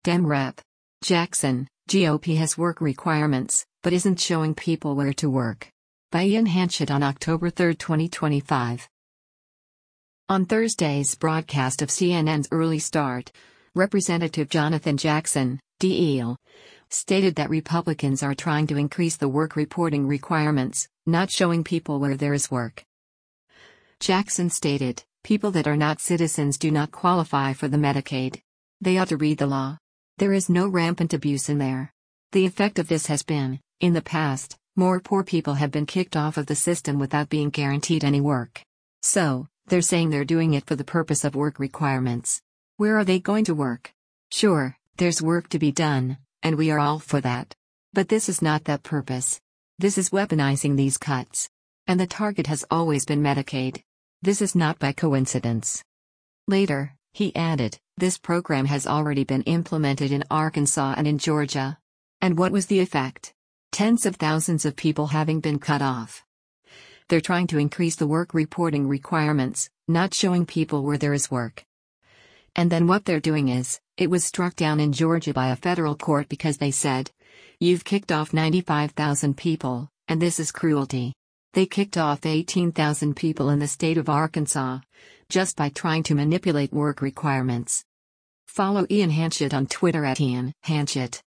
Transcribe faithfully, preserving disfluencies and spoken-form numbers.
Dem Rep. Jackson, G O P has work requirements, but isn't showing people where to work. By Ian Hanchett on October third, twenty twenty-five. On Thursday's broadcast of C N N's Early Start, Representative Jonathan Jackson, D E L, stated that Republicans are trying to increase the work reporting requirements, not showing people where there is work. Jackson stated, people that are not citizens do not qualify for the Medicaid. They ought to read the law. There is no rampant abuse in there. The effect of this has been, in the past, more poor people have been kicked off of the system without being guaranteed any work. So, they're saying they're doing it for the purpose of work requirements. Where are they going to work? Sure, there's work to be done, and we are all for that. But this is not that purpose. This is weaponizing these cuts. And the target has always been Medicaid. This is not by coincidence. Later, he added, this program has already been implemented in Arkansas and in Georgia. And what was the effect? Tens of thousands of people having been cut off. They're trying to increase the work reporting requirements, not showing people where there is work. And then what they're doing is, it was struck down in Georgia by a federal court because they said, you've kicked off ninety-five thousand people, and this is cruelty. They kicked off eighteen thousand people in the state of Arkansas, just by trying to manipulate work requirements. Follow Ian Hanchett on Twitter at Ian Hanchett.